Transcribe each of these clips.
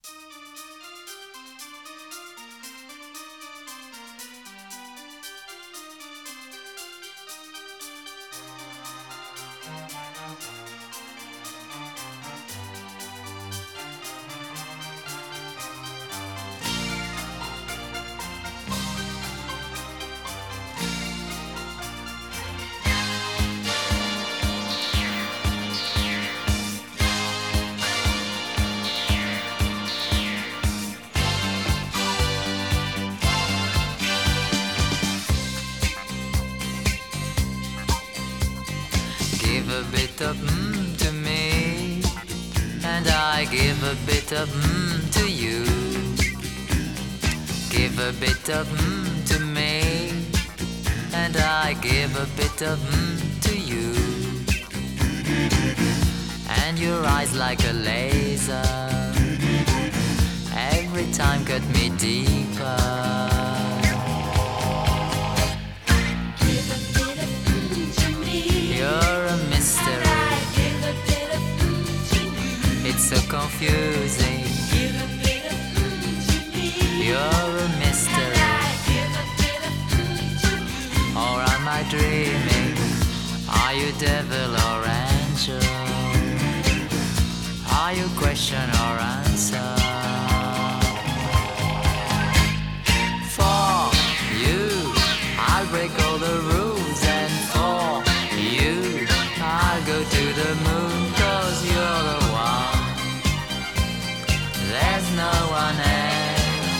Give a bit of to me, and I give a bit of to you. Give a bit of to me, and I give a bit of to you. And your eyes like a laser, every time cut me deeper. It's so confusing. You're a mystery. Or am I dreaming? Are you devil or angel? Are you question or answer? For you, I'll break all the rules, and for you, I'll go to the moon, 'cause you're the one. There's no one else.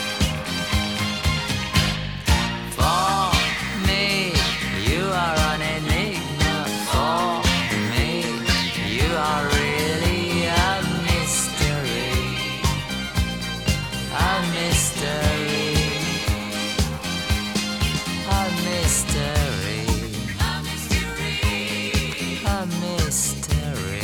For me, you are an enigma. For me, you are really a mystery. A mystery. A mystery. A mystery. A mystery.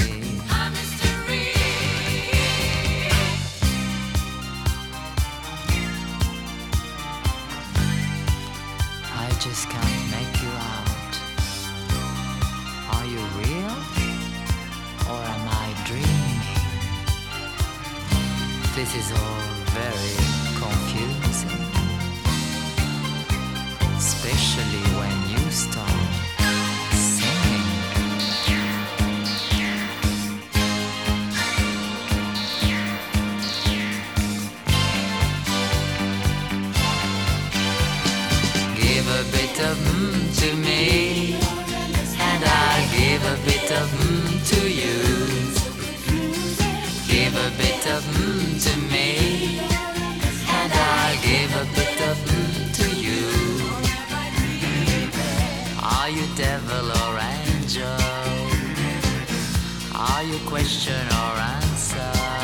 I just can't make you out. Are you real? Or am I dreaming? This is all very confusing, especially when you start singing. Give a bit of to me, and I'll give a bit of to you. Give a bit of to me, and I'll give a bit of to you. Are you devil or angel? Are you question or answer?